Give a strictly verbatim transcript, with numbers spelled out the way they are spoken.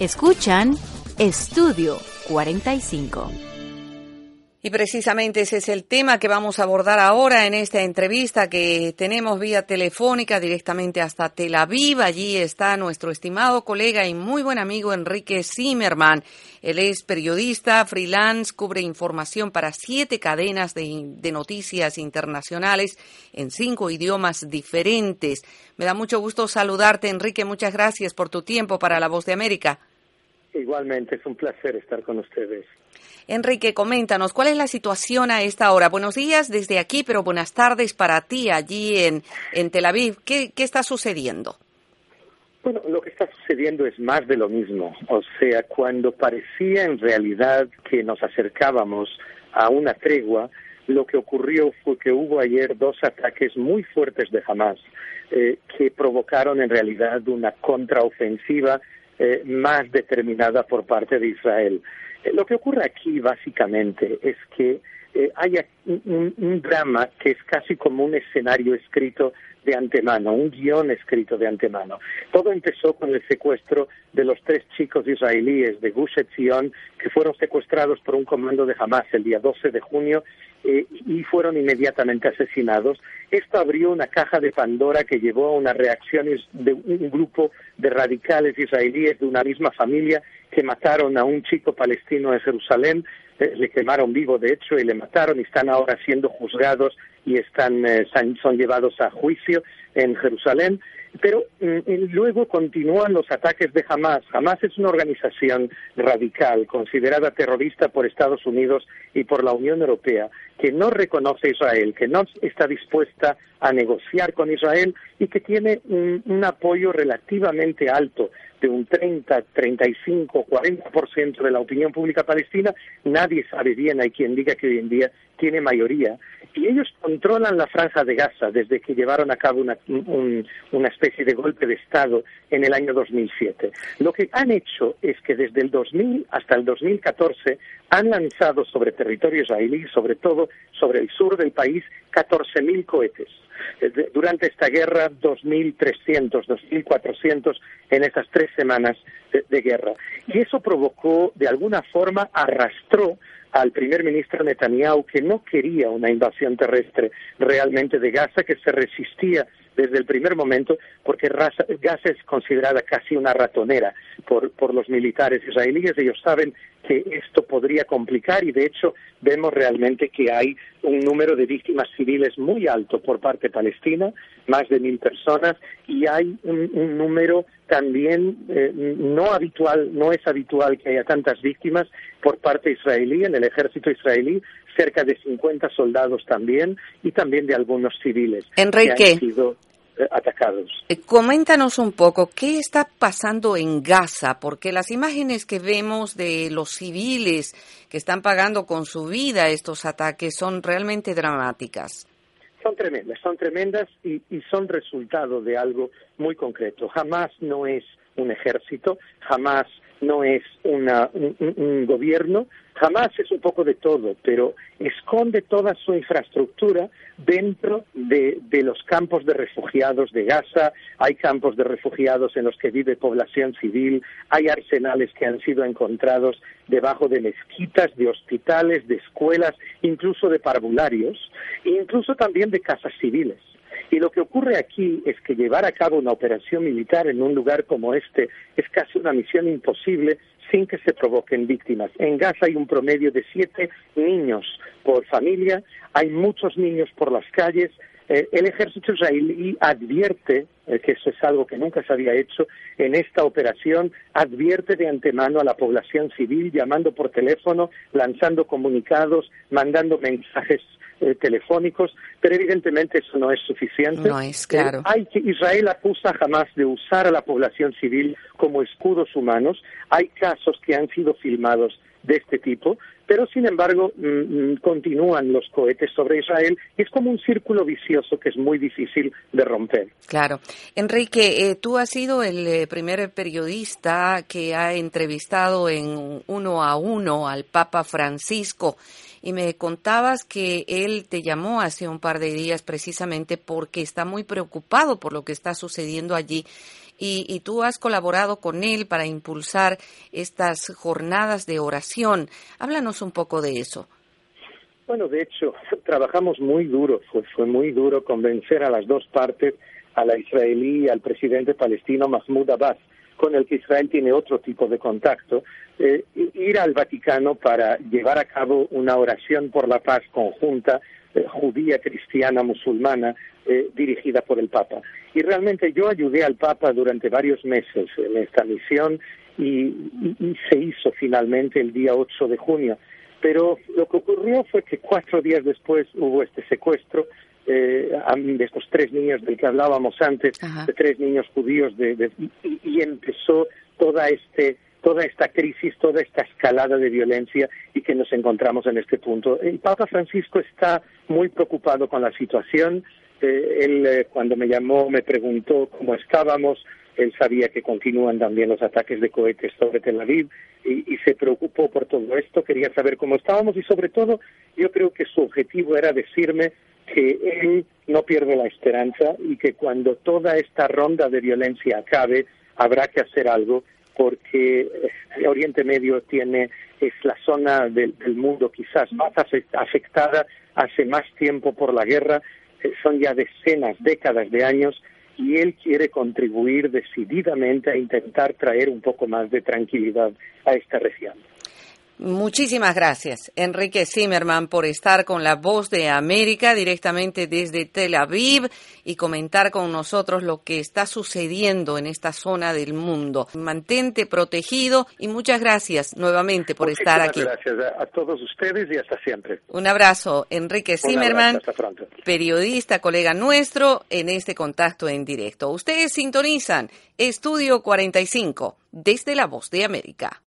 Escuchan Estudio cuarenta y cinco. Y precisamente ese es el tema que vamos a abordar ahora en esta entrevista que tenemos vía telefónica directamente hasta Tel Aviv. Allí está nuestro estimado colega y muy buen amigo Enrique Zimmerman. Él es periodista, freelance, cubre información para siete cadenas de, de noticias internacionales en cinco idiomas diferentes. Me da mucho gusto saludarte, Enrique. Muchas gracias por tu tiempo para La Voz de América. Igualmente, es un placer estar con ustedes. Enrique, coméntanos, ¿cuál es la situación a esta hora? Buenos días desde aquí, pero buenas tardes para ti allí en, en Tel Aviv. ¿Qué, qué está sucediendo? Bueno, lo que está sucediendo es más de lo mismo. O sea, cuando parecía en realidad que nos acercábamos a una tregua, lo que ocurrió fue que hubo ayer dos ataques muy fuertes de Hamas eh, que provocaron en realidad una contraofensiva eh, más determinada por parte de Israel. Lo que ocurre aquí, básicamente, es que eh, hay un, un drama que es casi como un escenario escrito de antemano, un guión escrito de antemano. Todo empezó con el secuestro de los tres chicos israelíes de Gush Etzion que fueron secuestrados por un comando de Hamas el día doce de junio eh, y fueron inmediatamente asesinados. Esto abrió una caja de Pandora que llevó a unas reacciones de un grupo de radicales israelíes de una misma familia que mataron a un chico palestino en Jerusalén, eh, le quemaron vivo de hecho y le mataron y están ahora siendo juzgados y están eh, son llevados a juicio en Jerusalén. Pero mm, luego continúan los ataques de Hamas. Hamas es una organización radical, considerada terrorista por Estados Unidos y por la Unión Europea, que no reconoce a Israel, que no está dispuesta a negociar con Israel y que tiene un, un apoyo relativamente alto de un treinta, treinta y cinco, cuarenta por ciento de la opinión pública palestina. Nadie sabe bien, hay quien diga que hoy en día tiene mayoría, y ellos controlan la franja de Gaza desde que llevaron a cabo una, un, una especie de golpe de Estado en el año dos mil siete. Lo que han hecho es que desde el dos mil hasta el dos mil catorce han lanzado sobre territorio israelí, sobre todo sobre el sur del país, catorce mil cohetes. Durante esta guerra, dos mil trescientos, dos mil cuatrocientos en esas tres semanas de, de guerra. Y eso provocó, de alguna forma, arrastró al primer ministro Netanyahu, que no quería una invasión terrestre realmente de Gaza, que se resistía desde el primer momento, porque Gaza es considerada casi una ratonera por, por los militares israelíes. Ellos saben que esto podría complicar y, de hecho, vemos realmente que hay un número de víctimas civiles muy alto por parte palestina, más de mil personas, y hay un, un número también eh, no habitual, no es habitual que haya tantas víctimas por parte israelí, en el ejército israelí, cerca de cincuenta soldados también, y también de algunos civiles Enrique, que han sido eh, atacados. Eh, coméntanos un poco, ¿qué está pasando en Gaza? Porque las imágenes que vemos de los civiles que están pagando con su vida estos ataques son realmente dramáticas. Son tremendas, son tremendas y, y son resultado de algo muy concreto. Jamás no es un ejército, jamás no es una, un, un gobierno, jamás es un poco de todo, pero esconde toda su infraestructura dentro de, de los campos de refugiados de Gaza. Hay campos de refugiados en los que vive población civil, hay arsenales que han sido encontrados debajo de mezquitas, de hospitales, de escuelas, incluso de parvularios, e incluso también de casas civiles. Y lo que ocurre aquí es que llevar a cabo una operación militar en un lugar como este es casi una misión imposible sin que se provoquen víctimas. En Gaza hay un promedio de siete niños por familia, hay muchos niños por las calles. Eh, el ejército israelí advierte, eh, que eso es algo que nunca se había hecho en esta operación, advierte de antemano a la población civil, llamando por teléfono, lanzando comunicados, mandando mensajes eh, telefónicos, pero evidentemente eso no es suficiente. No es, claro. Eh, hay que, Israel acusa jamás de usar a la población civil como escudos humanos. Hay casos que han sido filmados de este tipo, pero sin embargo mmm, continúan los cohetes sobre Israel y es como un círculo vicioso que es muy difícil de romper. Claro. Enrique, eh, tú has sido el eh, primer periodista que ha entrevistado en uno a uno al Papa Francisco y me contabas que él te llamó hace un par de días precisamente porque está muy preocupado por lo que está sucediendo allí y, y tú has colaborado con él para impulsar estas jornadas de oración. Háblanos un poco de eso. Bueno, de hecho, trabajamos muy duro, fue, fue muy duro convencer a las dos partes, a la israelí y al presidente palestino Mahmoud Abbas, con el que Israel tiene otro tipo de contacto, eh, ir al Vaticano para llevar a cabo una oración por la paz conjunta, eh, judía, cristiana, musulmana, eh, dirigida por el Papa. Y realmente yo ayudé al Papa durante varios meses en esta misión y, y, y se hizo finalmente el día ocho de junio. Pero lo que ocurrió fue que cuatro días después hubo este secuestro eh, de estos tres niños del que hablábamos antes, Ajá. de tres niños judíos, de, de, y, y empezó toda este toda esta crisis, toda esta escalada de violencia y que nos encontramos en este punto. El Papa Francisco está muy preocupado con la situación. Eh, él, eh, cuando me llamó, me preguntó cómo estábamos. Él sabía que continúan también los ataques de cohetes sobre Tel Aviv y, y se preocupó por todo esto, quería saber cómo estábamos y sobre todo yo creo que su objetivo era decirme que él no pierde la esperanza y que cuando toda esta ronda de violencia acabe habrá que hacer algo porque el Oriente Medio tiene es la zona del, del mundo quizás más afectada hace más tiempo por la guerra, eh, son ya decenas, décadas de años y él quiere contribuir decididamente a intentar traer un poco más de tranquilidad a esta región. Muchísimas gracias, Enrique Zimmerman, por estar con La Voz de América directamente desde Tel Aviv y comentar con nosotros lo que está sucediendo en esta zona del mundo. Mantente protegido y muchas gracias nuevamente por Muchísimas estar aquí. Gracias a, a todos ustedes y hasta siempre. Un abrazo, Enrique Zimmerman, hasta pronto. Periodista, colega nuestro en este contacto en directo. Ustedes sintonizan Estudio cuarenta y cinco desde La Voz de América.